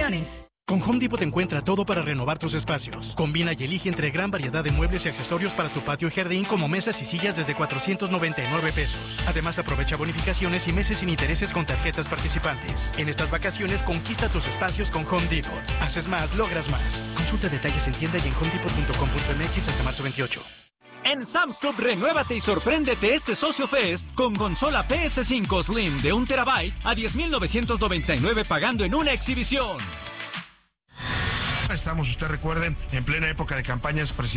restricciones. Con Home Depot encuentra todo para renovar tus espacios. Combina y elige entre gran variedad de muebles y accesorios para tu patio y jardín, como mesas y sillas desde 499 pesos. Además, aprovecha bonificaciones y meses sin intereses con tarjetas participantes. En estas vacaciones, conquista tus espacios con Home Depot. Haces más, logras más. Consulta detalles en tienda y en homedepot.com.mx hasta marzo 28. En Sam's Club, renuévate y sorpréndete este Socio Fest con consola PS5 Slim de 1 TB a $10,999 pagando en una exhibición. Estamos, usted recuerden, en plena época de campañas presidenciales.